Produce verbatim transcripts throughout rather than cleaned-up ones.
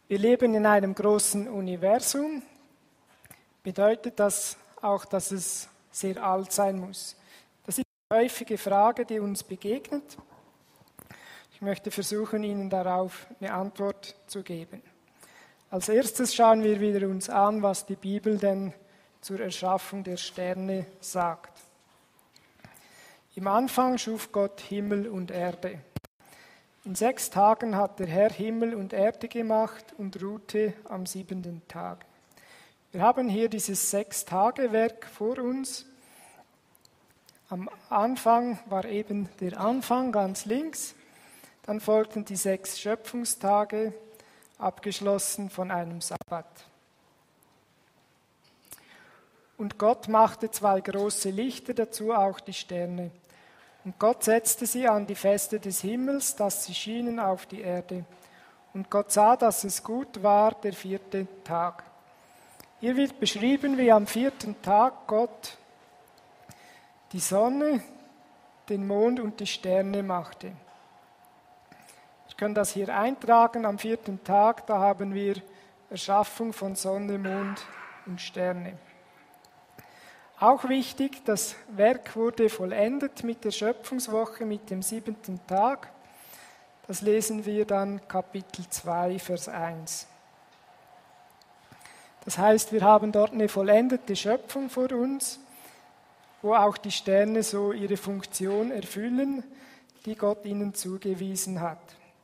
Wir leben in einem großen Universum. Bedeutet das auch, dass es sehr alt sein muss? Das ist eine häufige Frage, die uns begegnet. Ich möchte versuchen, Ihnen darauf eine Antwort zu geben. Als erstes schauen wir wieder uns an, was die Bibel denn zur Erschaffung der Sterne sagt. Im Anfang schuf Gott Himmel und Erde. In sechs Tagen hat der Herr Himmel und Erde gemacht und ruhte am siebenten Tag. Wir haben hier dieses Sechs-Tage-Werk vor uns. Am Anfang war eben der Anfang ganz links. Dann folgten die sechs Schöpfungstage, abgeschlossen von einem Sabbat. Und Gott machte zwei große Lichter, dazu auch die Sterne. Und Gott setzte sie an die Feste des Himmels, dass sie schienen auf die Erde. Und Gott sah, dass es gut war, der vierte Tag. Hier wird beschrieben, wie am vierten Tag Gott die Sonne, den Mond und die Sterne machte. Ich kann das hier eintragen, am vierten Tag, da haben wir Erschaffung von Sonne, Mond und Sterne. Auch wichtig, das Werk wurde vollendet mit der Schöpfungswoche, mit dem siebenten Tag. Das lesen wir dann Kapitel zwei, Vers eins. Das heißt, wir haben dort eine vollendete Schöpfung vor uns, wo auch die Sterne so ihre Funktion erfüllen, die Gott ihnen zugewiesen hat.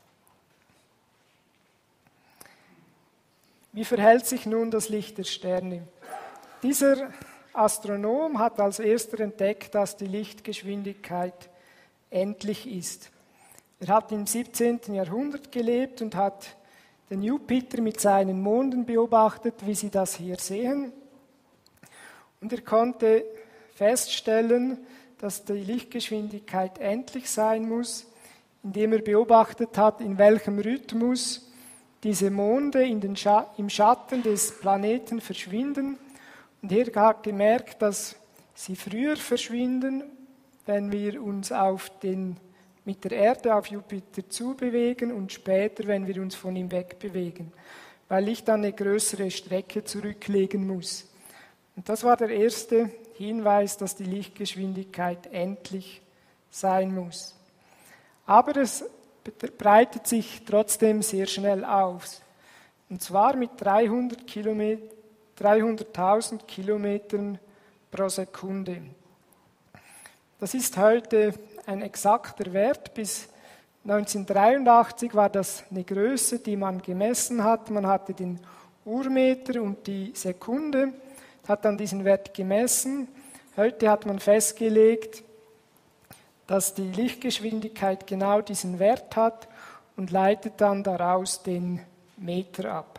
Wie verhält sich nun das Licht der Sterne? Dieser Astronom hat als erster entdeckt, dass die Lichtgeschwindigkeit endlich ist. Er hat im siebzehnten Jahrhundert gelebt und hat den Jupiter mit seinen Monden beobachtet, wie Sie das hier sehen. Und er konnte feststellen, dass die Lichtgeschwindigkeit endlich sein muss, indem er beobachtet hat, in welchem Rhythmus diese Monde in den Scha- im Schatten des Planeten verschwinden. Und hier hat gemerkt, dass sie früher verschwinden, wenn wir uns auf den, mit der Erde auf Jupiter zubewegen und später, wenn wir uns von ihm wegbewegen, weil Licht dann eine größere Strecke zurücklegen muss. Und das war der erste Hinweis, dass die Lichtgeschwindigkeit endlich sein muss. Aber es breitet sich trotzdem sehr schnell aus. Und zwar mit dreihundert Kilometern. dreihunderttausend Kilometern pro Sekunde. Das ist heute ein exakter Wert. Bis neunzehnhundertdreiundachtzig war das eine Größe, die man gemessen hat. Man hatte den Urmeter und die Sekunde, hat dann diesen Wert gemessen. Heute hat man festgelegt, dass die Lichtgeschwindigkeit genau diesen Wert hat und leitet dann daraus den Meter ab.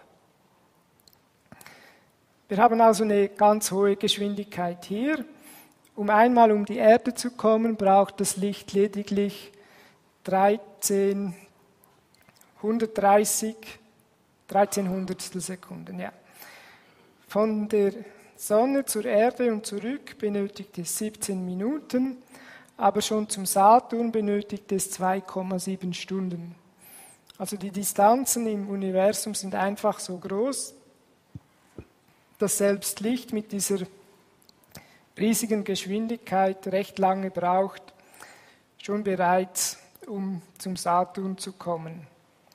Wir haben also eine ganz hohe Geschwindigkeit hier. Um einmal um die Erde zu kommen, braucht das Licht lediglich dreizehn, hundertdreißig, dreizehn Hundertstel Sekunden. Ja. Von der Sonne zur Erde und zurück benötigt es siebzehn Minuten, aber schon zum Saturn benötigt es zwei Komma sieben Stunden. Also die Distanzen im Universum sind einfach so groß, dass selbst Licht mit dieser riesigen Geschwindigkeit recht lange braucht, schon bereits, um zum Saturn zu kommen.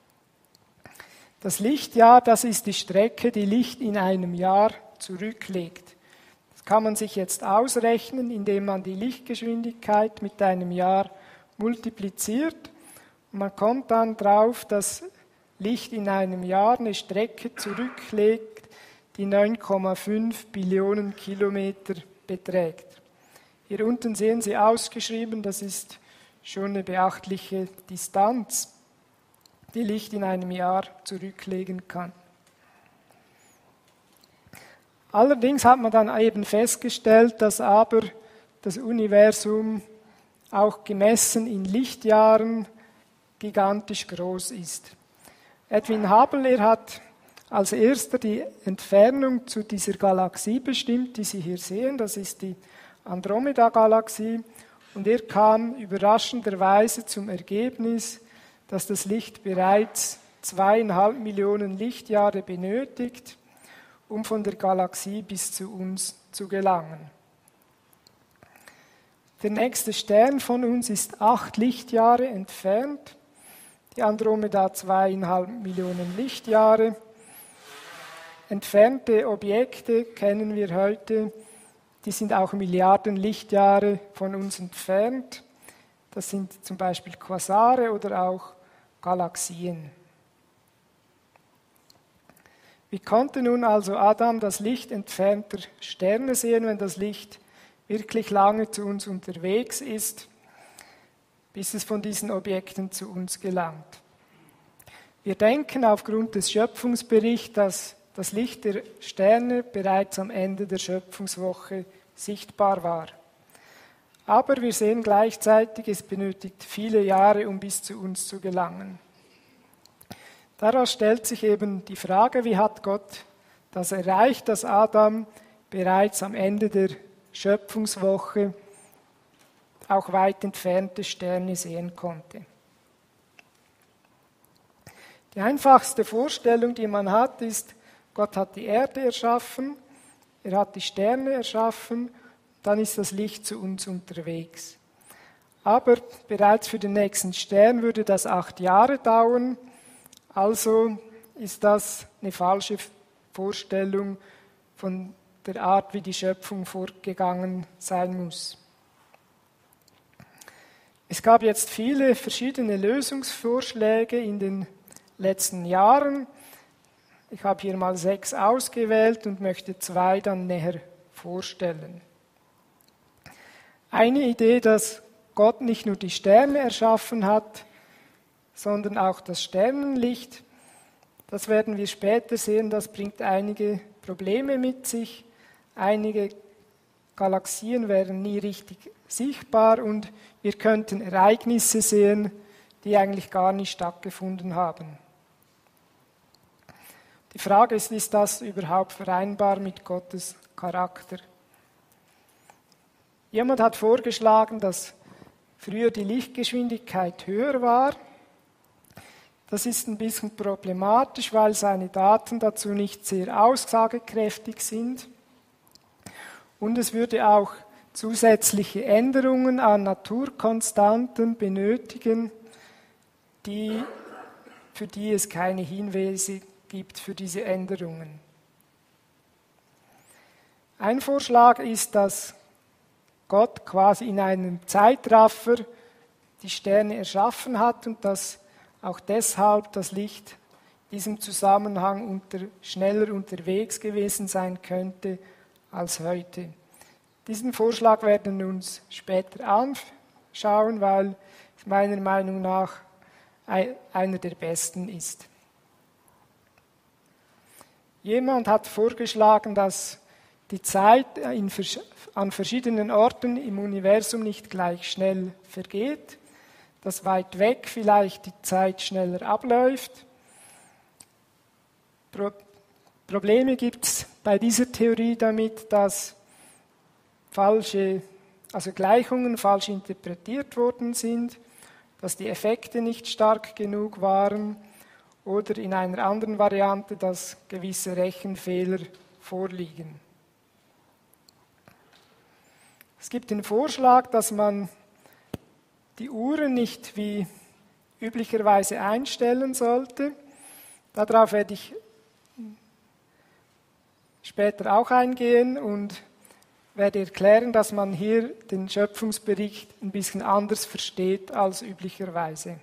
Das Lichtjahr, das ist die Strecke, die Licht in einem Jahr zurücklegt. Das kann man sich jetzt ausrechnen, indem man die Lichtgeschwindigkeit mit einem Jahr multipliziert. Und man kommt dann drauf, dass Licht in einem Jahr eine Strecke zurücklegt, die neun Komma fünf Billionen Kilometer beträgt. Hier unten sehen Sie ausgeschrieben, das ist schon eine beachtliche Distanz, die Licht in einem Jahr zurücklegen kann. Allerdings hat man dann eben festgestellt, dass aber das Universum auch gemessen in Lichtjahren gigantisch groß ist. Edwin Hubble, er hat als erster die Entfernung zu dieser Galaxie bestimmt, die Sie hier sehen. Das ist die Andromeda-Galaxie. Und er kam überraschenderweise zum Ergebnis, dass das Licht bereits zweieinhalb Millionen Lichtjahre benötigt, um von der Galaxie bis zu uns zu gelangen. Der nächste Stern von uns ist acht Lichtjahre entfernt, die Andromeda zweieinhalb Millionen Lichtjahre. Entfernte Objekte kennen wir heute, die sind auch Milliarden Lichtjahre von uns entfernt. Das sind zum Beispiel Quasare oder auch Galaxien. Wie konnte nun also Adam das Licht entfernter Sterne sehen, wenn das Licht wirklich lange zu uns unterwegs ist, bis es von diesen Objekten zu uns gelangt? Wir denken aufgrund des Schöpfungsberichts, dass das Licht der Sterne bereits am Ende der Schöpfungswoche sichtbar war. Aber wir sehen gleichzeitig, es benötigt viele Jahre, um bis zu uns zu gelangen. Daraus stellt sich eben die Frage, wie hat Gott das erreicht, dass Adam bereits am Ende der Schöpfungswoche auch weit entfernte Sterne sehen konnte. Die einfachste Vorstellung, die man hat, ist, Gott hat die Erde erschaffen, er hat die Sterne erschaffen, dann ist das Licht zu uns unterwegs. Aber bereits für den nächsten Stern würde das acht Jahre dauern, also ist das eine falsche Vorstellung von der Art, wie die Schöpfung vorgegangen sein muss. Es gab jetzt viele verschiedene Lösungsvorschläge in den letzten Jahren. Ich habe hier mal sechs ausgewählt und möchte zwei dann näher vorstellen. Eine Idee, dass Gott nicht nur die Sterne erschaffen hat, sondern auch das Sternenlicht. Das werden wir später sehen, das bringt einige Probleme mit sich. Einige Galaxien wären nie richtig sichtbar und wir könnten Ereignisse sehen, die eigentlich gar nicht stattgefunden haben. Die Frage ist, ist das überhaupt vereinbar mit Gottes Charakter? Jemand hat vorgeschlagen, dass früher die Lichtgeschwindigkeit höher war. Das ist ein bisschen problematisch, weil seine Daten dazu nicht sehr aussagekräftig sind. Und es würde auch zusätzliche Änderungen an Naturkonstanten benötigen, die, für die es keine Hinweise gibt für diese Änderungen. Ein Vorschlag ist, dass Gott quasi in einem Zeitraffer die Sterne erschaffen hat und dass auch deshalb das Licht in diesem Zusammenhang unter, schneller unterwegs gewesen sein könnte als heute. Diesen Vorschlag werden wir uns später anschauen, weil es meiner Meinung nach einer der besten ist. Jemand hat vorgeschlagen, dass die Zeit in, an verschiedenen Orten im Universum nicht gleich schnell vergeht, dass weit weg vielleicht die Zeit schneller abläuft. Pro- Probleme gibt es bei dieser Theorie damit, dass falsche, also Gleichungen falsch interpretiert worden sind, dass die Effekte nicht stark genug waren oder in einer anderen Variante, dass gewisse Rechenfehler vorliegen. Es gibt den Vorschlag, dass man die Uhren nicht wie üblicherweise einstellen sollte. Darauf werde ich später auch eingehen und werde erklären, dass man hier den Schöpfungsbericht ein bisschen anders versteht als üblicherweise.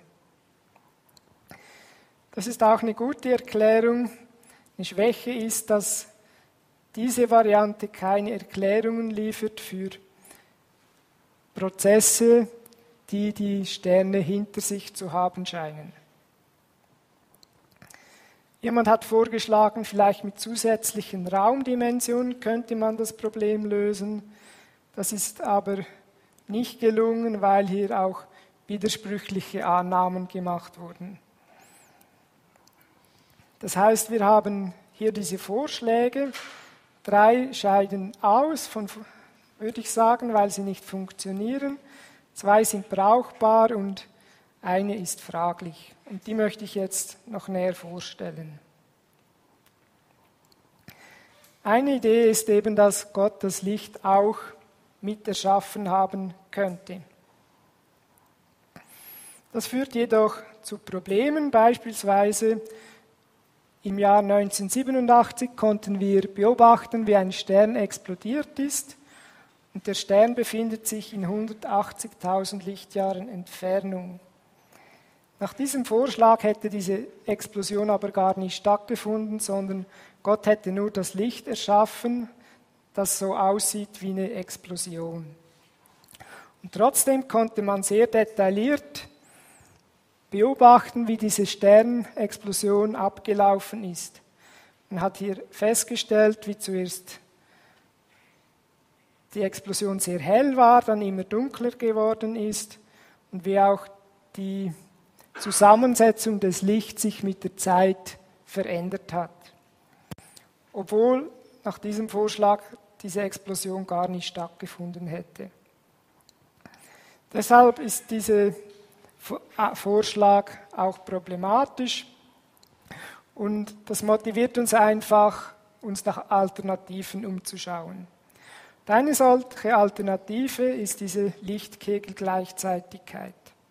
Das ist auch eine gute Erklärung. Eine Schwäche ist, dass diese Variante keine Erklärungen liefert für Prozesse, die die Sterne hinter sich zu haben scheinen. Jemand hat vorgeschlagen, vielleicht mit zusätzlichen Raumdimensionen könnte man das Problem lösen. Das ist aber nicht gelungen, weil hier auch widersprüchliche Annahmen gemacht wurden. Das heißt, wir haben hier diese Vorschläge. Drei scheiden aus, von, würde ich sagen, weil sie nicht funktionieren. Zwei sind brauchbar und eine ist fraglich. Und die möchte ich jetzt noch näher vorstellen. Eine Idee ist eben, dass Gott das Licht auch mit erschaffen haben könnte. Das führt jedoch zu Problemen. Beispielsweise im Jahr neunzehnhundertsiebenundachtzig konnten wir beobachten, wie ein Stern explodiert ist. Und der Stern befindet sich in hundertachtzigtausend Lichtjahren Entfernung. Nach diesem Vorschlag hätte diese Explosion aber gar nicht stattgefunden, sondern Gott hätte nur das Licht erschaffen, das so aussieht wie eine Explosion. Und trotzdem konnte man sehr detailliert beobachten, wie diese Sternexplosion abgelaufen ist. Man hat hier festgestellt, wie zuerst die Explosion sehr hell war, dann immer dunkler geworden ist und wie auch die Zusammensetzung des Lichts sich mit der Zeit verändert hat. Obwohl nach diesem Vorschlag diese Explosion gar nicht stattgefunden hätte. Deshalb ist dieser Vorschlag auch problematisch und das motiviert uns einfach, uns nach Alternativen umzuschauen. Eine solche Alternative ist diese Lichtkegelgleichzeitigkeit.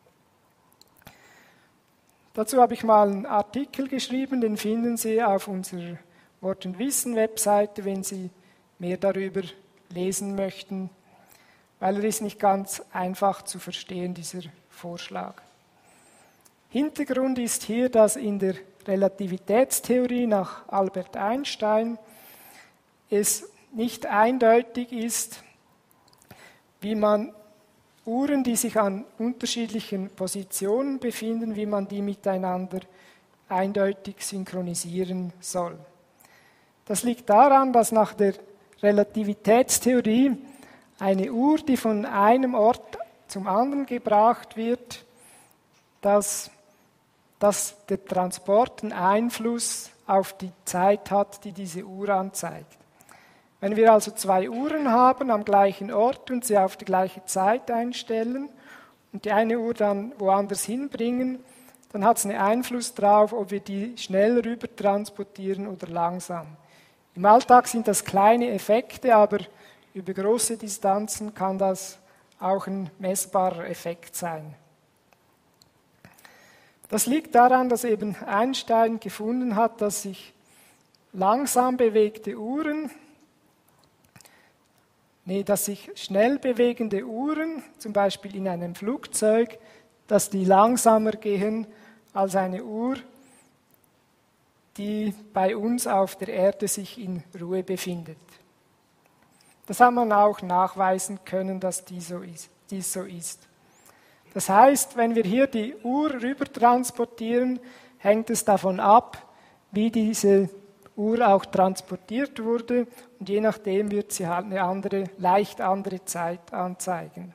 Dazu habe ich mal einen Artikel geschrieben, den finden Sie auf unserer Wort und Wissen Webseite, wenn Sie mehr darüber lesen möchten, weil er ist nicht ganz einfach zu verstehen, dieser Vorschlag. Hintergrund ist hier, dass in der Relativitätstheorie nach Albert Einstein es nicht eindeutig ist, wie man Uhren, die sich an unterschiedlichen Positionen befinden, wie man die miteinander eindeutig synchronisieren soll. Das liegt daran, dass nach der Relativitätstheorie eine Uhr, die von einem Ort zum anderen gebracht wird, dass, dass der Transport einen Einfluss auf die Zeit hat, die diese Uhr anzeigt. Wenn wir also zwei Uhren haben am gleichen Ort und sie auf die gleiche Zeit einstellen und die eine Uhr dann woanders hinbringen, dann hat es einen Einfluss darauf, ob wir die schnell rüber transportieren oder langsam. Im Alltag sind das kleine Effekte, aber über große Distanzen kann das auch ein messbarer Effekt sein. Das liegt daran, dass eben Einstein gefunden hat, dass sich langsam bewegte Uhren, nee, dass sich schnell bewegende Uhren, zum Beispiel in einem Flugzeug, dass die langsamer gehen als eine Uhr, die bei uns auf der Erde sich in Ruhe befindet. Das hat man auch nachweisen können, dass dies so ist. Dies so ist. Das heißt, wenn wir hier die Uhr rüber transportieren, hängt es davon ab, wie diese Uhr auch transportiert wurde und je nachdem wird sie halt eine andere, leicht andere Zeit anzeigen.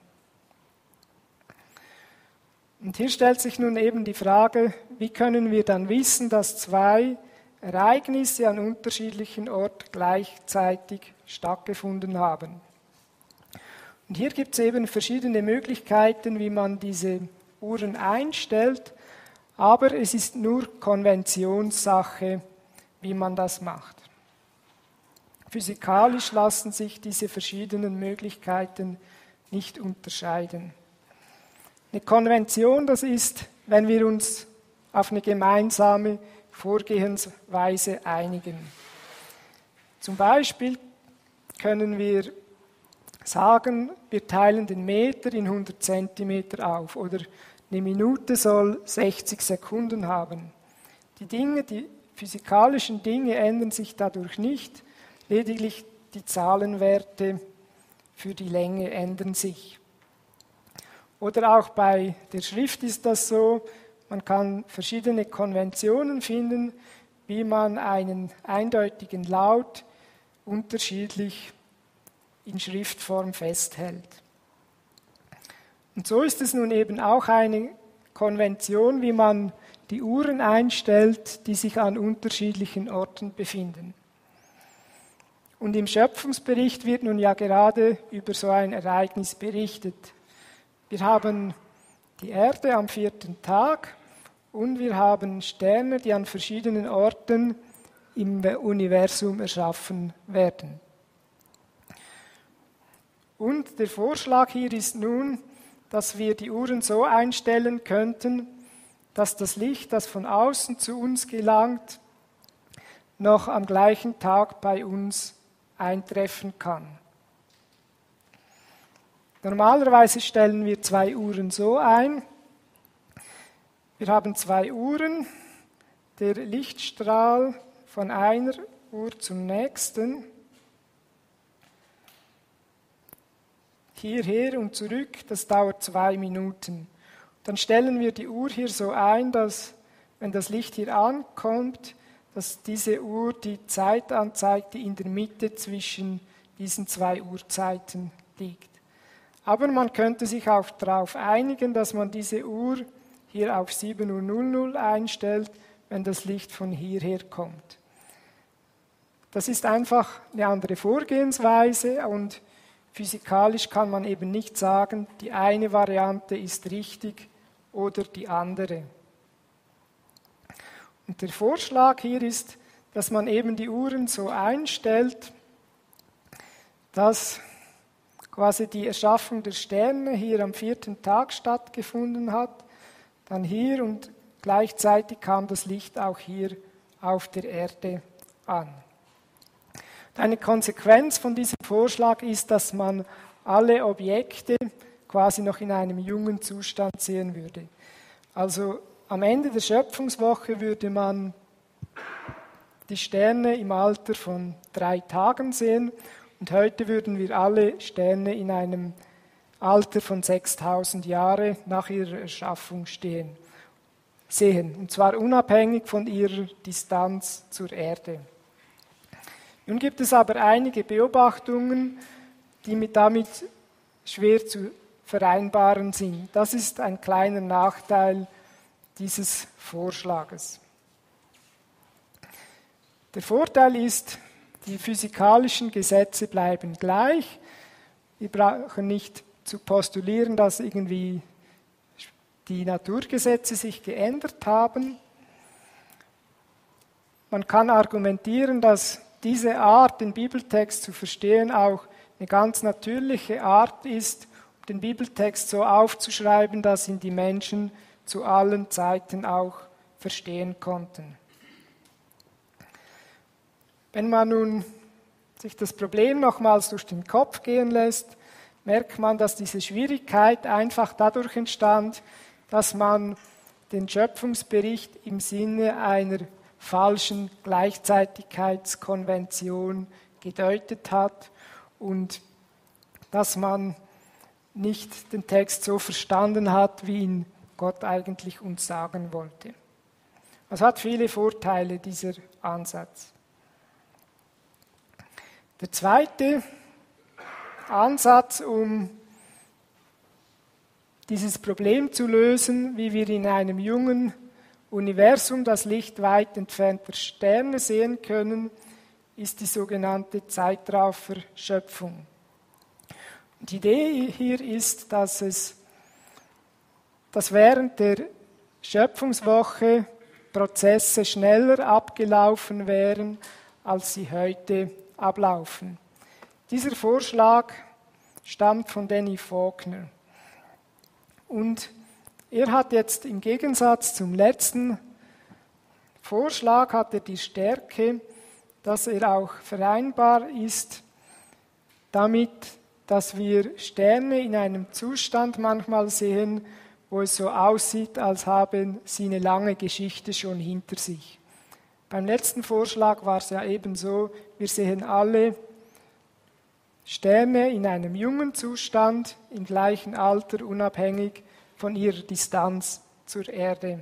Und hier stellt sich nun eben die Frage, wie können wir dann wissen, dass zwei Ereignisse an unterschiedlichen Orten gleichzeitig stattgefunden haben. Und hier gibt es eben verschiedene Möglichkeiten, wie man diese Uhren einstellt, aber es ist nur Konventionssache, wie man das macht. Physikalisch lassen sich diese verschiedenen Möglichkeiten nicht unterscheiden. Eine Konvention, das ist, wenn wir uns auf eine gemeinsame Vorgehensweise einigen. Zum Beispiel können wir sagen, wir teilen den Meter in hundert Zentimeter auf oder eine Minute soll sechzig Sekunden haben. Die Dinge, die physikalischen Dinge ändern sich dadurch nicht, lediglich die Zahlenwerte für die Länge ändern sich. Oder auch bei der Schrift ist das so, man kann verschiedene Konventionen finden, wie man einen eindeutigen Laut unterschiedlich in Schriftform festhält. Und so ist es nun eben auch eine Konvention, wie man die Uhren einstellt, die sich an unterschiedlichen Orten befinden. Und im Schöpfungsbericht wird nun ja gerade über so ein Ereignis berichtet. Wir haben die Erde am vierten Tag und wir haben Sterne, die an verschiedenen Orten im Universum erschaffen werden. Und der Vorschlag hier ist nun, dass wir die Uhren so einstellen könnten, dass das Licht, das von außen zu uns gelangt, noch am gleichen Tag bei uns eintreffen kann. Normalerweise stellen wir zwei Uhren so ein. Wir haben zwei Uhren, der Lichtstrahl von einer Uhr zum nächsten, hierher und zurück, das dauert zwei Minuten. Dann stellen wir die Uhr hier so ein, dass, wenn das Licht hier ankommt, dass diese Uhr die Zeit anzeigt, die in der Mitte zwischen diesen zwei Uhrzeiten liegt. Aber man könnte sich auch darauf einigen, dass man diese Uhr hier auf sieben Uhr null null einstellt, wenn das Licht von hierher kommt. Das ist einfach eine andere Vorgehensweise und physikalisch kann man eben nicht sagen, die eine Variante ist richtig oder die andere. Und der Vorschlag hier ist, dass man eben die Uhren so einstellt, dass quasi die Erschaffung der Sterne hier am vierten Tag stattgefunden hat, dann hier und gleichzeitig kam das Licht auch hier auf der Erde an. Eine Konsequenz von diesem Vorschlag ist, dass man alle Objekte quasi noch in einem jungen Zustand sehen würde. Also am Ende der Schöpfungswoche würde man die Sterne im Alter von drei Tagen sehen und heute würden wir alle Sterne in einem Alter von sechstausend Jahre nach ihrer Erschaffung stehen, sehen, und zwar unabhängig von ihrer Distanz zur Erde. Nun gibt es aber einige Beobachtungen, die mit damit schwer zu vereinbaren sind. Das ist ein kleiner Nachteil dieses Vorschlages. Der Vorteil ist, die physikalischen Gesetze bleiben gleich. Wir brauchen nicht zu postulieren, dass irgendwie die Naturgesetze sich geändert haben. Man kann argumentieren, dass diese Art, den Bibeltext zu verstehen, auch eine ganz natürliche Art ist, den Bibeltext so aufzuschreiben, dass ihn die Menschen zu allen Zeiten auch verstehen konnten. Wenn man nun sich das Problem nochmals durch den Kopf gehen lässt, merkt man, dass diese Schwierigkeit einfach dadurch entstand, dass man den Schöpfungsbericht im Sinne einer falschen Gleichzeitigkeitskonvention gedeutet hat und dass man nicht den Text so verstanden hat, wie ihn Gott eigentlich uns sagen wollte. Es hat viele Vorteile, dieser Ansatz. Der zweite Ansatz, um dieses Problem zu lösen, wie wir in einem jungen Universum das Licht weit entfernter Sterne sehen können, ist die sogenannte Zeitrafferschöpfung. Die Idee hier ist, dass es dass während der Schöpfungswoche Prozesse schneller abgelaufen wären, als sie heute ablaufen. Dieser Vorschlag stammt von Danny Faulkner. Und er hat jetzt im Gegensatz zum letzten Vorschlag hat er die Stärke, dass er auch vereinbar ist damit, dass wir Sterne in einem Zustand manchmal sehen, wo es so aussieht, als haben sie eine lange Geschichte schon hinter sich. Beim letzten Vorschlag war es ja eben so, wir sehen alle Sterne in einem jungen Zustand, im gleichen Alter, unabhängig von ihrer Distanz zur Erde.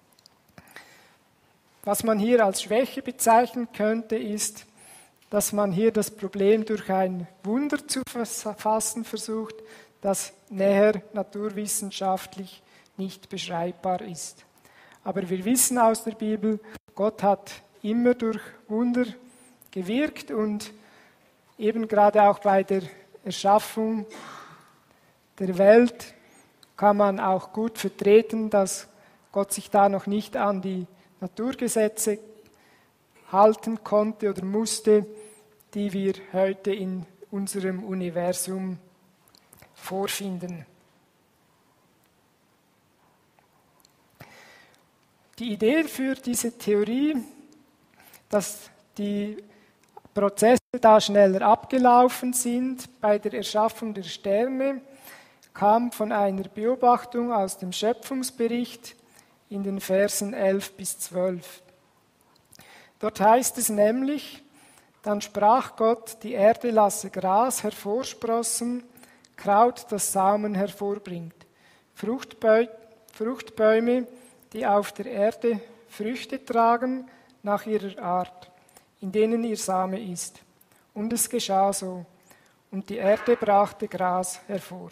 Was man hier als Schwäche bezeichnen könnte, ist, dass man hier das Problem durch ein Wunder zu fassen versucht, das näher naturwissenschaftlich nicht beschreibbar ist. Aber wir wissen aus der Bibel, Gott hat immer durch Wunder gewirkt und eben gerade auch bei der Erschaffung der Welt kann man auch gut vertreten, dass Gott sich da noch nicht an die Naturgesetze halten konnte oder musste, die wir heute in unserem Universum vorfinden. Die Idee für diese Theorie, dass die Prozesse da schneller abgelaufen sind bei der Erschaffung der Sterne, kam von einer Beobachtung aus dem Schöpfungsbericht in den Versen elf bis zwölf. Dort heißt es nämlich: Dann sprach Gott, die Erde lasse Gras hervorsprossen, Kraut, das Samen hervorbringt, Fruchtbäu- Fruchtbäume, die auf der Erde Früchte tragen nach ihrer Art, in denen ihr Same ist. Und es geschah so, und die Erde brachte Gras hervor.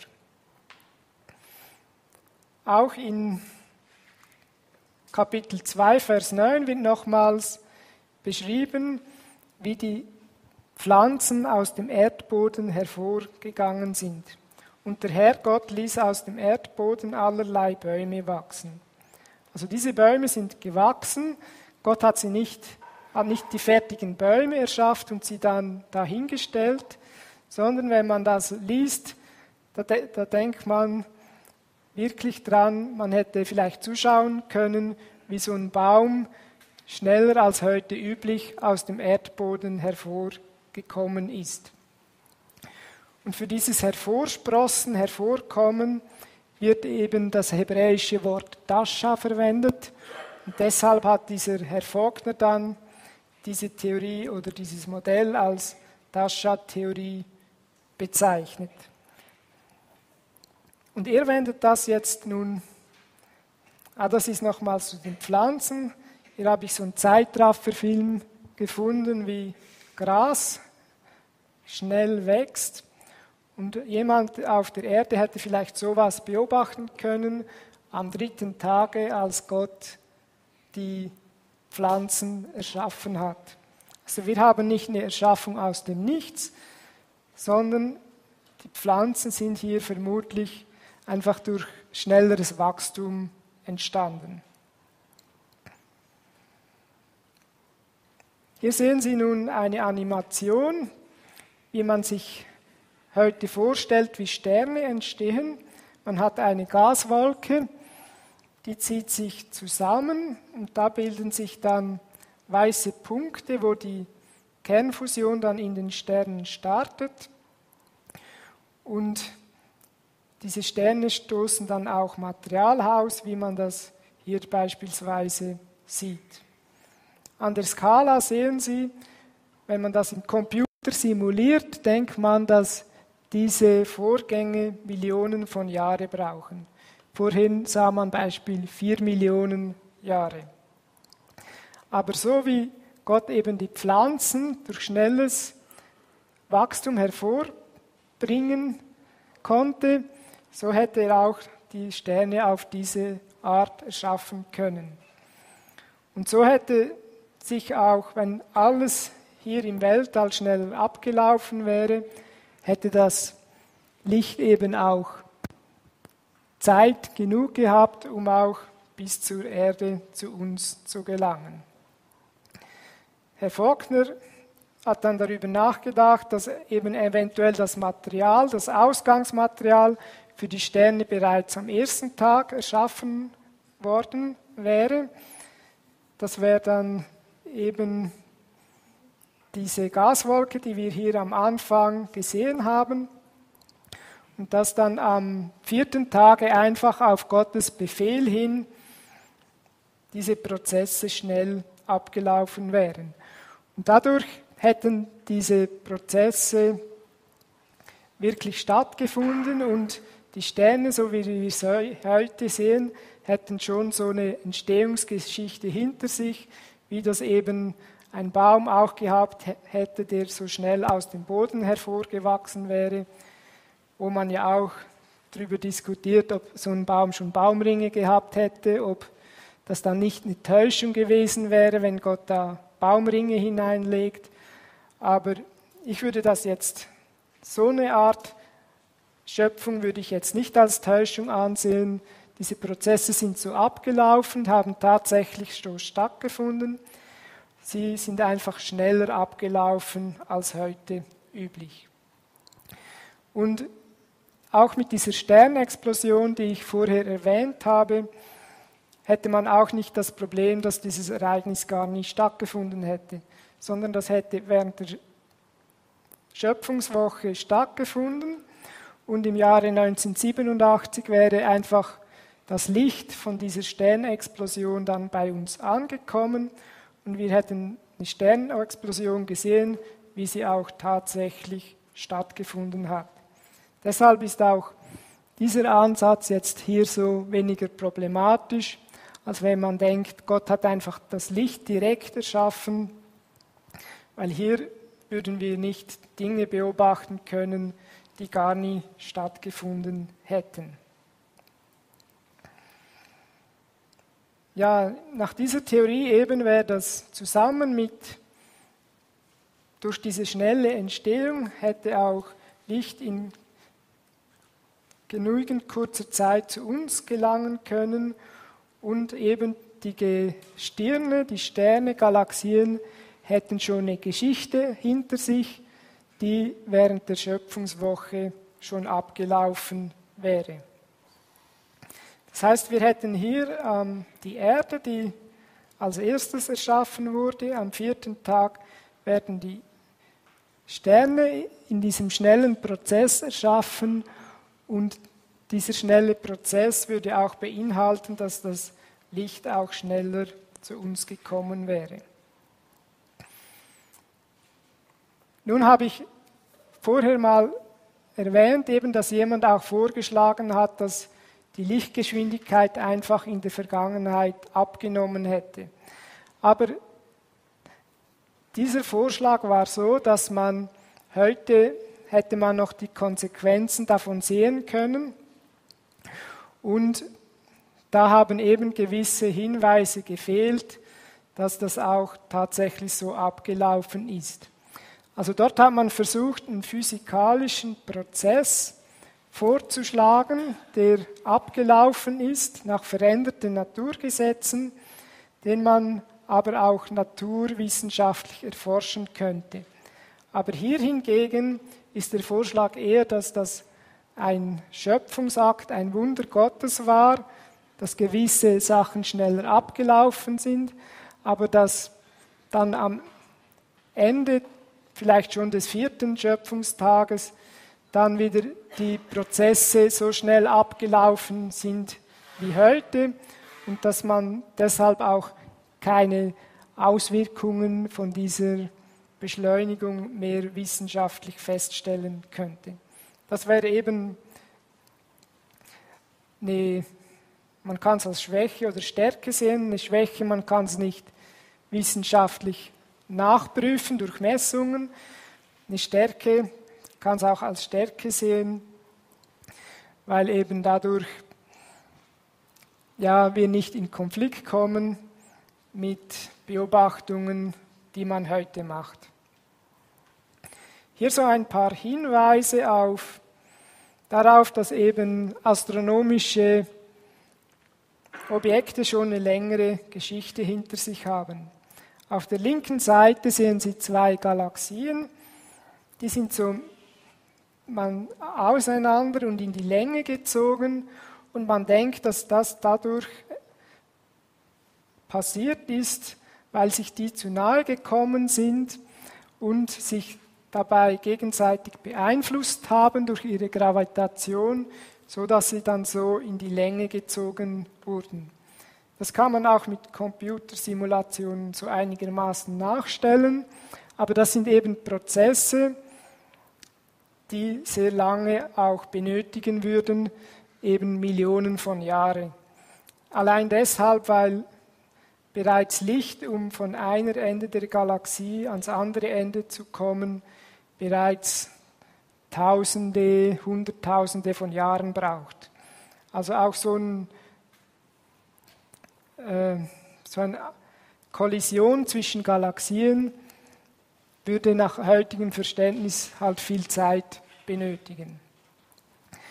Auch in Kapitel zwei, Vers neun wird nochmals beschrieben, wie die Pflanzen aus dem Erdboden hervorgegangen sind. Und der Herr Gott ließ aus dem Erdboden allerlei Bäume wachsen. Also diese Bäume sind gewachsen. Gott hat sie nicht, hat nicht die fertigen Bäume erschaffen und sie dann dahingestellt, sondern wenn man das liest, da, da denkt man wirklich dran, man hätte vielleicht zuschauen können, wie so ein Baum schneller als heute üblich aus dem Erdboden hervorgekommen ist. Und für dieses Hervorsprossen, Hervorkommen, wird eben das hebräische Wort Dasha verwendet. Und deshalb hat dieser Herr Faulkner dann diese Theorie oder dieses Modell als Dasha-Theorie bezeichnet. Und er wendet das jetzt nun, ah, das ist nochmals zu den Pflanzen. Hier habe ich so einen Zeitrafferfilm gefunden, wie Gras schnell wächst. Und jemand auf der Erde hätte vielleicht sowas beobachten können am dritten Tage, als Gott die Pflanzen erschaffen hat. Also wir haben nicht eine Erschaffung aus dem Nichts, sondern die Pflanzen sind hier vermutlich einfach durch schnelleres Wachstum entstanden. Hier sehen Sie nun eine Animation, wie man sich heute vorstellt, wie Sterne entstehen. Man hat eine Gaswolke, die zieht sich zusammen und da bilden sich dann weiße Punkte, wo die Kernfusion dann in den Sternen startet. Und diese Sterne stoßen dann auch Material aus, wie man das hier beispielsweise sieht. An der Skala sehen Sie, wenn man das im Computer simuliert, denkt man, dass diese Vorgänge Millionen von Jahren brauchen. Vorhin sah man Beispiel vier Millionen Jahre. Aber so wie Gott eben die Pflanzen durch schnelles Wachstum hervorbringen konnte, so hätte er auch die Sterne auf diese Art erschaffen können. Und so hätte sich auch, wenn alles hier im Weltall schnell abgelaufen wäre, hätte das Licht eben auch Zeit genug gehabt, um auch bis zur Erde zu uns zu gelangen. Herr Faulkner hat dann darüber nachgedacht, dass eben eventuell das Material, das Ausgangsmaterial für die Sterne bereits am ersten Tag erschaffen worden wäre. Das wäre dann eben diese Gaswolke, die wir hier am Anfang gesehen haben, und dass dann am vierten Tage einfach auf Gottes Befehl hin diese Prozesse schnell abgelaufen wären. Und dadurch hätten diese Prozesse wirklich stattgefunden und die Sterne, so wie wir es heute sehen, hätten schon so eine Entstehungsgeschichte hinter sich, wie das eben ein Baum auch gehabt hätte, der so schnell aus dem Boden hervorgewachsen wäre, wo man ja auch darüber diskutiert, ob so ein Baum schon Baumringe gehabt hätte, ob das dann nicht eine Täuschung gewesen wäre, wenn Gott da Baumringe hineinlegt. Aber ich würde das jetzt so eine Art Schöpfung würde ich jetzt nicht als Täuschung ansehen. Diese Prozesse sind so abgelaufen, haben tatsächlich so stattgefunden. Sie sind einfach schneller abgelaufen als heute üblich. Und auch mit dieser Sternexplosion, die ich vorher erwähnt habe, hätte man auch nicht das Problem, dass dieses Ereignis gar nie stattgefunden hätte, sondern das hätte während der Schöpfungswoche stattgefunden und im Jahre neunzehnhundertsiebenundachtzig wäre einfach das Licht von dieser Sternexplosion dann bei uns angekommen und wir hätten eine Sternexplosion gesehen, wie sie auch tatsächlich stattgefunden hat. Deshalb ist auch dieser Ansatz jetzt hier so weniger problematisch, als wenn man denkt, Gott hat einfach das Licht direkt erschaffen, weil hier würden wir nicht Dinge beobachten können, die gar nie stattgefunden hätten. Ja, nach dieser Theorie eben wäre das zusammen mit, durch diese schnelle Entstehung hätte auch Licht in genügend kurzer Zeit zu uns gelangen können und eben die Gestirne, die Sterne, Galaxien hätten schon eine Geschichte hinter sich, die während der Schöpfungswoche schon abgelaufen wäre. Das heißt, wir hätten hier ähm, die Erde, die als erstes erschaffen wurde. Am vierten Tag werden die Sterne in diesem schnellen Prozess erschaffen und dieser schnelle Prozess würde auch beinhalten, dass das Licht auch schneller zu uns gekommen wäre. Nun habe ich vorher mal erwähnt, eben, dass jemand auch vorgeschlagen hat, dass die Lichtgeschwindigkeit einfach in der Vergangenheit abgenommen hätte. Aber dieser Vorschlag war so, dass man heute hätte man noch die Konsequenzen davon sehen können. Und da haben eben gewisse Hinweise gefehlt, dass das auch tatsächlich so abgelaufen ist. Also dort hat man versucht, einen physikalischen Prozess vorzuschlagen, der abgelaufen ist nach veränderten Naturgesetzen, den man aber auch naturwissenschaftlich erforschen könnte. Aber hier hingegen ist der Vorschlag eher, dass das ein Schöpfungsakt, ein Wunder Gottes war, dass gewisse Sachen schneller abgelaufen sind, aber dass dann am Ende, vielleicht schon des vierten Schöpfungstages, dann wieder die Prozesse so schnell abgelaufen sind wie heute und dass man deshalb auch keine Auswirkungen von dieser Beschleunigung mehr wissenschaftlich feststellen könnte. Das wäre eben eine, man kann es als Schwäche oder Stärke sehen, eine Schwäche, man kann es nicht wissenschaftlich nachprüfen durch Messungen. Eine Stärke kann es auch als Stärke sehen, weil eben dadurch ja, wir nicht in Konflikt kommen mit Beobachtungen, die man heute macht. Hier so ein paar Hinweise auf, darauf, dass eben astronomische Objekte schon eine längere Geschichte hinter sich haben. Auf der linken Seite sehen Sie zwei Galaxien, die sind so man, auseinander und in die Länge gezogen und man denkt, dass das dadurch passiert ist, weil sich die zu nahe gekommen sind und sich dabei gegenseitig beeinflusst haben durch ihre Gravitation, so dass sie dann so in die Länge gezogen wurden. Das kann man auch mit Computersimulationen so einigermaßen nachstellen, aber das sind eben Prozesse, die sehr lange auch benötigen würden, eben Millionen von Jahren. Allein deshalb, weil bereits Licht, um von einer Ende der Galaxie ans andere Ende zu kommen, bereits Tausende, Hunderttausende von Jahren braucht. Also auch so, ein, äh, so eine Kollision zwischen Galaxien würde nach heutigem Verständnis halt viel Zeit benötigen.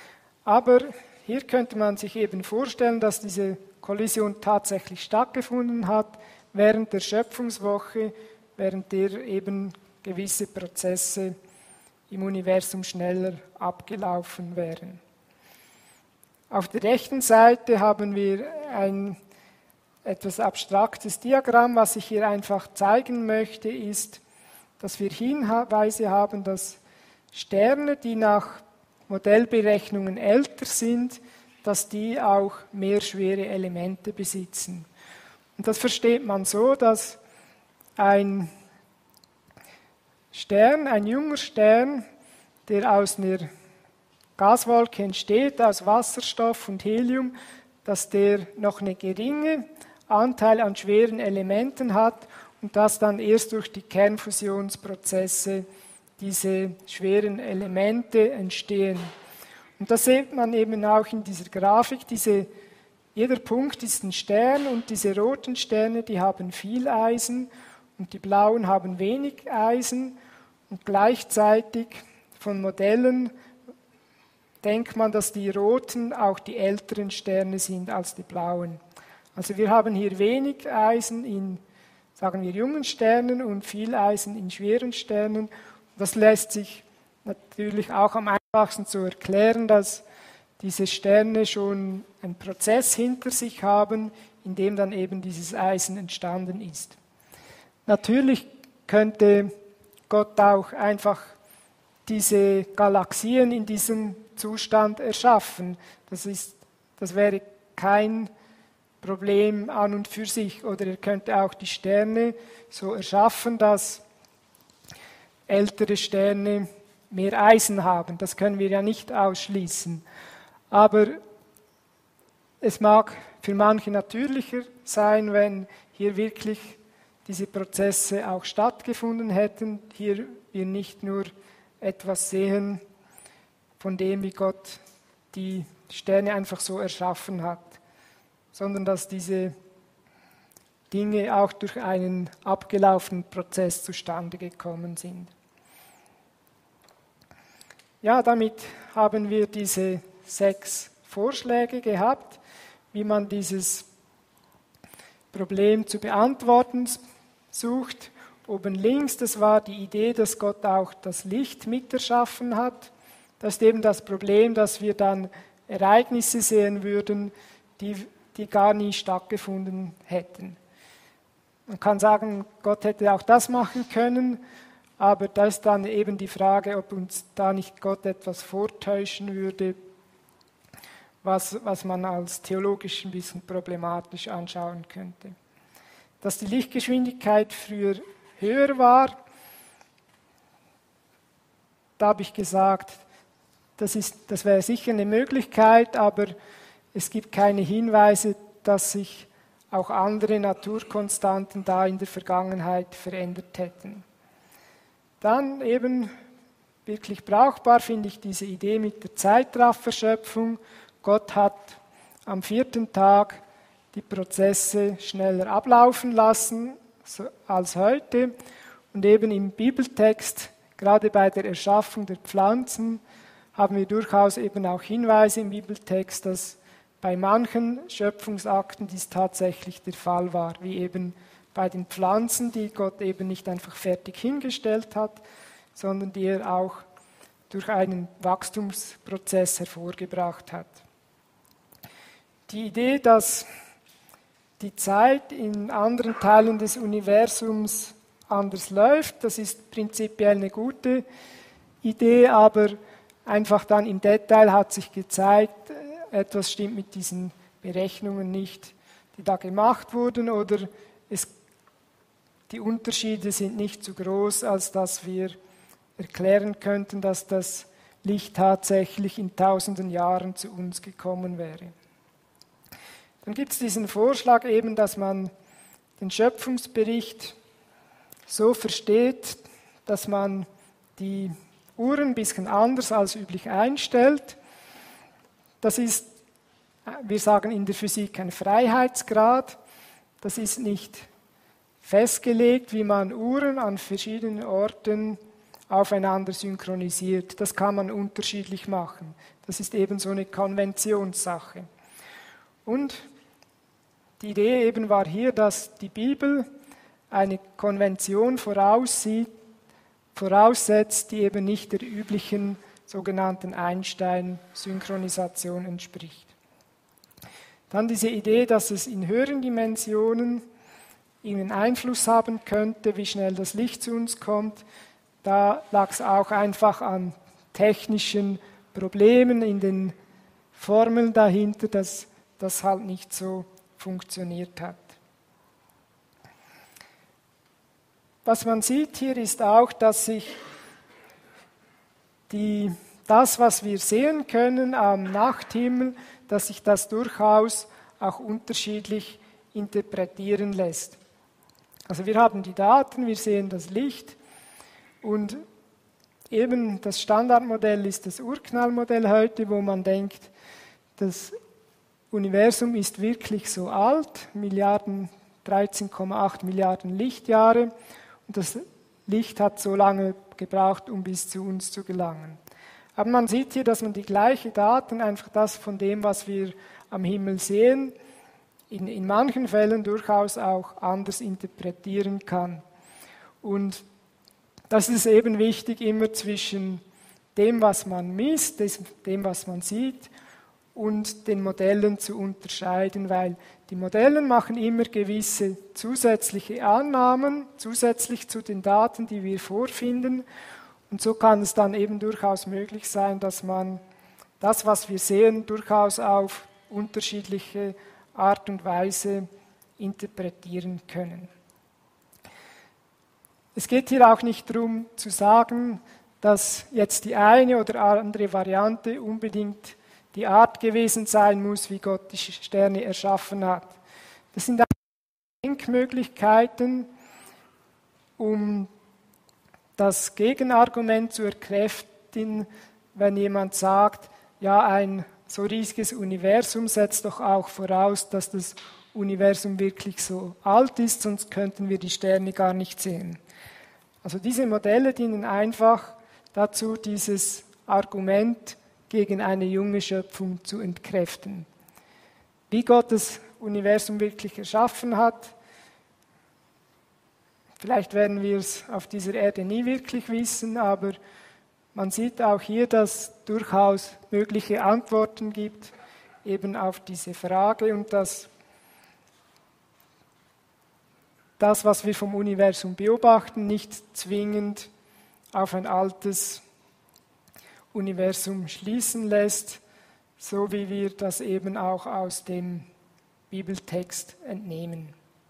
Aber hier könnte man sich eben vorstellen, dass diese Kollision tatsächlich stattgefunden hat während der Schöpfungswoche, während der eben gewisse Prozesse im Universum schneller abgelaufen wären. Auf der rechten Seite haben wir ein etwas abstraktes Diagramm. Was ich hier einfach zeigen möchte, ist, dass wir Hinweise haben, dass Sterne, die nach Modellberechnungen älter sind, dass die auch mehr schwere Elemente besitzen. Und das versteht man so, dass ein Stern, ein junger Stern, der aus einer Gaswolke entsteht, aus Wasserstoff und Helium, dass der noch einen geringen Anteil an schweren Elementen hat und dass dann erst durch die Kernfusionsprozesse diese schweren Elemente entstehen. Und das sieht man eben auch in dieser Grafik. Diese, jeder Punkt ist ein Stern und diese roten Sterne, die haben viel Eisen und die blauen haben wenig Eisen. Und gleichzeitig von Modellen denkt man, dass die roten auch die älteren Sterne sind als die blauen. Also wir haben hier wenig Eisen in, sagen wir, jungen Sternen und viel Eisen in schweren Sternen. Das lässt sich natürlich auch am einfachsten so erklären, dass diese Sterne schon einen Prozess hinter sich haben, in dem dann eben dieses Eisen entstanden ist. Natürlich könnte Gott auch einfach diese Galaxien in diesem Zustand erschaffen. Das ist, das wäre kein Problem an und für sich. Oder er könnte auch die Sterne so erschaffen, dass ältere Sterne mehr Eisen haben. Das können wir ja nicht ausschließen. Aber es mag für manche natürlicher sein, wenn hier wirklich diese Prozesse auch stattgefunden hätten. Hier wir nicht nur etwas sehen von dem, wie Gott die Sterne einfach so erschaffen hat, sondern dass diese Dinge auch durch einen abgelaufenen Prozess zustande gekommen sind. Ja, damit haben wir diese sechs Vorschläge gehabt, wie man dieses Problem zu beantworten sucht. Oben links, das war die Idee, dass Gott auch das Licht mit erschaffen hat. Das ist eben das Problem, dass wir dann Ereignisse sehen würden, die, die gar nie stattgefunden hätten. Man kann sagen, Gott hätte auch das machen können, aber da ist dann eben die Frage, ob uns da nicht Gott etwas vortäuschen würde, was, was man als theologisch ein bisschen problematisch anschauen könnte. Dass die Lichtgeschwindigkeit früher höher war, da habe ich gesagt, das, ist, das wäre sicher eine Möglichkeit, aber es gibt keine Hinweise, dass sich auch andere Naturkonstanten da in der Vergangenheit verändert hätten. Dann eben wirklich brauchbar finde ich diese Idee mit der Zeitrafferschöpfung. Gott hat am vierten Tag die Prozesse schneller ablaufen lassen als heute. Und eben im Bibeltext, gerade bei der Erschaffung der Pflanzen, haben wir durchaus eben auch Hinweise im Bibeltext, dass bei manchen Schöpfungsakten dies tatsächlich der Fall war, wie eben bei den Pflanzen, die Gott eben nicht einfach fertig hingestellt hat, sondern die er auch durch einen Wachstumsprozess hervorgebracht hat. Die Idee, dass die Zeit in anderen Teilen des Universums anders läuft, das ist prinzipiell eine gute Idee, aber einfach dann im Detail hat sich gezeigt, etwas stimmt mit diesen Berechnungen nicht, die da gemacht wurden, oder es, die Unterschiede sind nicht so groß, als dass wir erklären könnten, dass das Licht tatsächlich in tausenden Jahren zu uns gekommen wäre. Dann gibt es diesen Vorschlag eben, dass man den Schöpfungsbericht so versteht, dass man die Uhren ein bisschen anders als üblich einstellt. Das ist, wir sagen in der Physik, ein Freiheitsgrad. Das ist nicht festgelegt, wie man Uhren an verschiedenen Orten aufeinander synchronisiert. Das kann man unterschiedlich machen. Das ist eben so eine Konventionssache. Und die Idee eben war hier, dass die Bibel eine Konvention voraussieht, voraussetzt, die eben nicht der üblichen sogenannten Einstein-Synchronisation entspricht. Dann diese Idee, dass es in höheren Dimensionen einen Einfluss haben könnte, wie schnell das Licht zu uns kommt. Da lag es auch einfach an technischen Problemen in den Formeln dahinter, dass das halt nicht so funktioniert hat. Was man sieht hier ist auch, dass sich die, das, was wir sehen können am Nachthimmel, dass sich das durchaus auch unterschiedlich interpretieren lässt. Also wir haben die Daten, wir sehen das Licht und eben das Standardmodell ist das Urknallmodell heute, wo man denkt, das Universum ist wirklich so alt, Milliarden, dreizehn Komma acht Milliarden Lichtjahre, und das Licht hat so lange gebraucht, um bis zu uns zu gelangen. Aber man sieht hier, dass man die gleichen Daten, einfach das von dem, was wir am Himmel sehen, in, in manchen Fällen durchaus auch anders interpretieren kann. Und das ist eben wichtig, immer zwischen dem, was man misst, dem, was man sieht, und den Modellen zu unterscheiden, weil die Modelle machen immer gewisse zusätzliche Annahmen, zusätzlich zu den Daten, die wir vorfinden. Und so kann es dann eben durchaus möglich sein, dass man das, was wir sehen, durchaus auf unterschiedliche Art und Weise interpretieren können. Es geht hier auch nicht darum zu sagen, dass jetzt die eine oder andere Variante unbedingt die Art gewesen sein muss, wie Gott die Sterne erschaffen hat. Das sind Denkmöglichkeiten, um das Gegenargument zu erkräftigen, wenn jemand sagt, ja, ein so riesiges Universum setzt doch auch voraus, dass das Universum wirklich so alt ist, sonst könnten wir die Sterne gar nicht sehen. Also diese Modelle dienen einfach dazu, dieses Argument gegen eine junge Schöpfung zu entkräften. Wie Gott das Universum wirklich erschaffen hat, vielleicht werden wir es auf dieser Erde nie wirklich wissen, aber man sieht auch hier, dass es durchaus mögliche Antworten gibt, eben auf diese Frage, und dass das, was wir vom Universum beobachten, nicht zwingend auf ein altes Universum schließen lässt, so wie wir das eben auch aus dem Bibeltext entnehmen.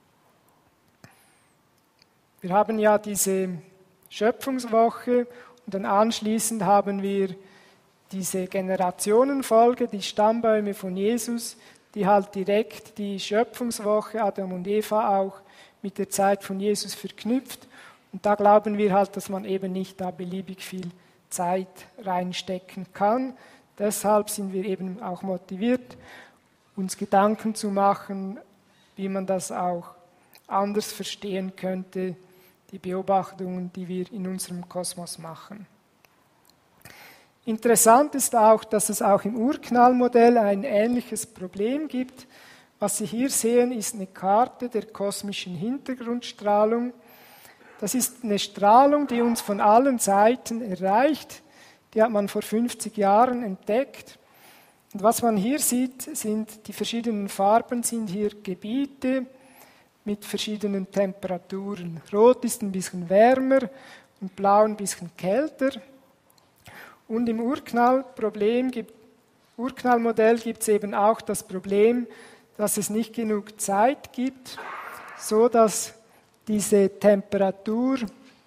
Wir haben ja diese Schöpfungswoche und dann anschließend haben wir diese Generationenfolge, die Stammbäume von Jesus, die halt direkt die Schöpfungswoche, Adam und Eva, auch mit der Zeit von Jesus verknüpft. Und da glauben wir halt, dass man eben nicht da beliebig viel Zeit reinstecken kann. Deshalb sind wir eben auch motiviert, uns Gedanken zu machen, wie man das auch anders verstehen könnte, die Beobachtungen, die wir in unserem Kosmos machen. Interessant ist auch, dass es auch im Urknallmodell ein ähnliches Problem gibt. Was Sie hier sehen, ist eine Karte der kosmischen Hintergrundstrahlung. Das ist eine Strahlung, die uns von allen Seiten erreicht. Die hat man vor fünfzig Jahren entdeckt. Und was man hier sieht, sind die verschiedenen Farben, sind hier Gebiete mit verschiedenen Temperaturen. Rot ist ein bisschen wärmer und blau ein bisschen kälter. Und im Urknallproblem gibt, Urknallmodell gibt es eben auch das Problem, dass es nicht genug Zeit gibt, so dass diese Temperatur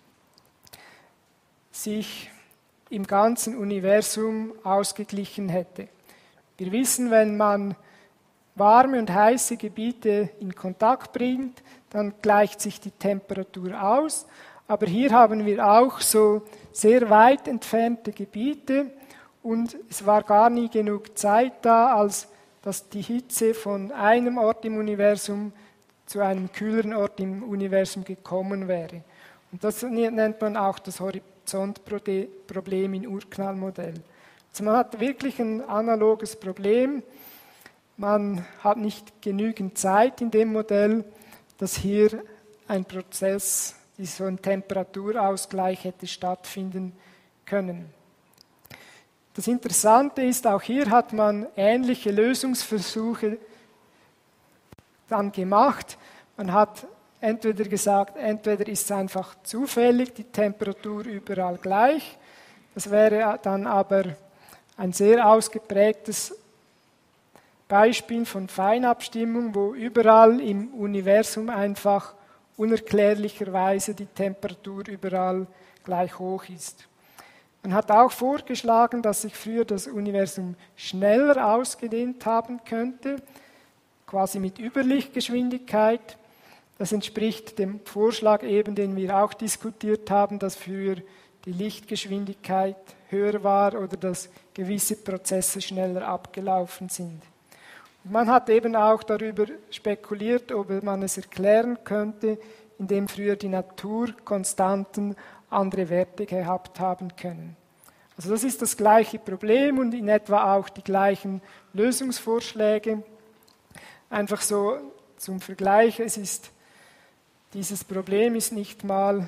sich im ganzen Universum ausgeglichen hätte. Wir wissen, wenn man warme und heiße Gebiete in Kontakt bringt, dann gleicht sich die Temperatur aus. Aber hier haben wir auch so sehr weit entfernte Gebiete und es war gar nie genug Zeit da, als dass die Hitze von einem Ort im Universum zu einem kühleren Ort im Universum gekommen wäre. Und das nennt man auch das Horizontproblem im Urknallmodell. Also man hat wirklich ein analoges Problem. Man hat nicht genügend Zeit in dem Modell, dass hier ein Prozess, so ein Temperaturausgleich hätte stattfinden können. Das Interessante ist, auch hier hat man ähnliche Lösungsversuche dann gemacht. Man hat entweder gesagt, entweder ist es einfach zufällig, die Temperatur überall gleich. Das wäre dann aber ein sehr ausgeprägtes Beispiel von Feinabstimmung, wo überall im Universum einfach unerklärlicherweise die Temperatur überall gleich hoch ist. Man hat auch vorgeschlagen, dass sich früher das Universum schneller ausgedehnt haben könnte, quasi mit Überlichtgeschwindigkeit. Das entspricht dem Vorschlag eben, den wir auch diskutiert haben, dass früher die Lichtgeschwindigkeit höher war oder dass gewisse Prozesse schneller abgelaufen sind. Und man hat eben auch darüber spekuliert, ob man es erklären könnte, indem früher die Naturkonstanten andere Werte gehabt haben können. Also das ist das gleiche Problem und in etwa auch die gleichen Lösungsvorschläge. Einfach so zum Vergleich, es ist, dieses Problem ist nicht mal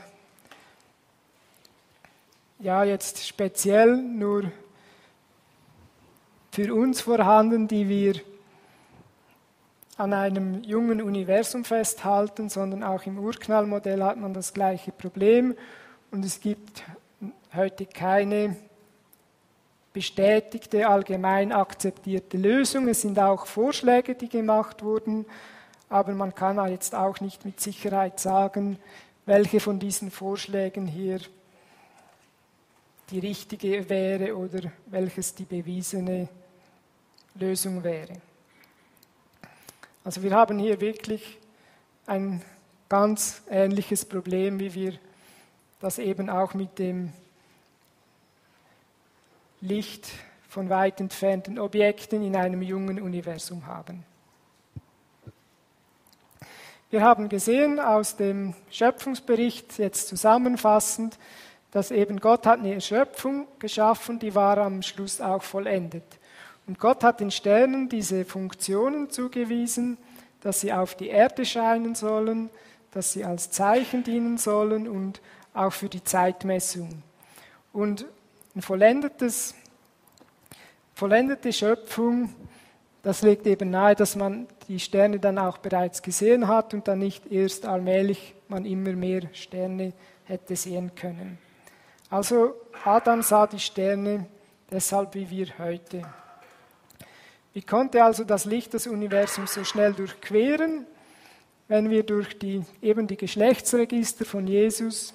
ja, jetzt speziell nur für uns vorhanden, die wir an einem jungen Universum festhalten, sondern auch im Urknallmodell hat man das gleiche Problem und es gibt heute keine bestätigte, allgemein akzeptierte Lösung. Es sind auch Vorschläge, die gemacht wurden, aber man kann jetzt auch nicht mit Sicherheit sagen, welche von diesen Vorschlägen hier die richtige wäre oder welches die bewiesene Lösung wäre. Also wir haben hier wirklich ein ganz ähnliches Problem, wie wir das eben auch mit dem Licht von weit entfernten Objekten in einem jungen Universum haben. Wir haben gesehen aus dem Schöpfungsbericht, jetzt zusammenfassend, dass eben Gott hat eine Schöpfung geschaffen, die war am Schluss auch vollendet. Und Gott hat den Sternen diese Funktionen zugewiesen, dass sie auf die Erde scheinen sollen, dass sie als Zeichen dienen sollen und auch für die Zeitmessung. Und ein vollendetes, vollendete Schöpfung, das legt eben nahe, dass man die Sterne dann auch bereits gesehen hat und dann nicht erst allmählich man immer mehr Sterne hätte sehen können. Also Adam sah die Sterne deshalb wie wir heute. Wie konnte also das Licht das Universum so schnell durchqueren, wenn wir durch die, eben die Geschlechtsregister von Jesus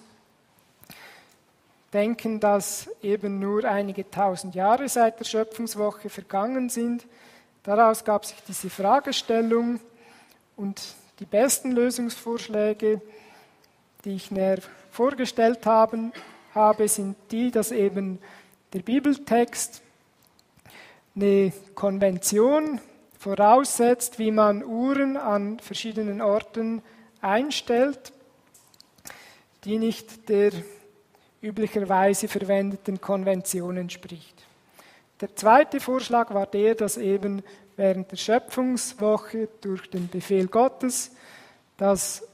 denken, dass eben nur einige tausend Jahre seit der Schöpfungswoche vergangen sind. Daraus gab sich diese Fragestellung und die besten Lösungsvorschläge, die ich näher vorgestellt haben, habe, sind die, dass eben der Bibeltext eine Konvention voraussetzt, wie man Uhren an verschiedenen Orten einstellt, die nicht der üblicherweise verwendeten Konvention entspricht. Der zweite Vorschlag war der, dass eben während der Schöpfungswoche durch den Befehl Gottes, dass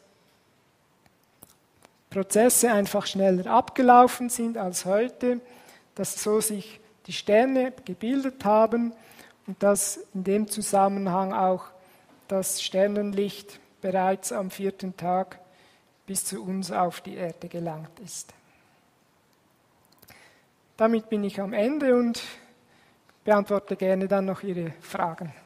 Prozesse einfach schneller abgelaufen sind als heute, dass so sich die Sterne gebildet haben und dass in dem Zusammenhang auch das Sternenlicht bereits am vierten Tag bis zu uns auf die Erde gelangt ist. Damit bin ich am Ende und beantworte gerne dann noch Ihre Fragen.